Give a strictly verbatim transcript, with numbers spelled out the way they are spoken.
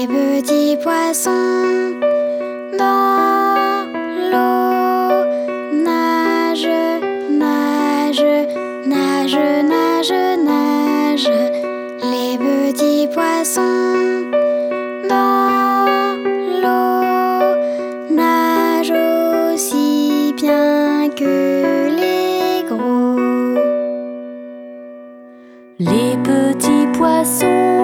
petits poissons dans l'eau nagent, nagent, nagent, nagent, nagent. Les petits poissons dans l'eau nagent aussi bien que les gros. Les petits poissons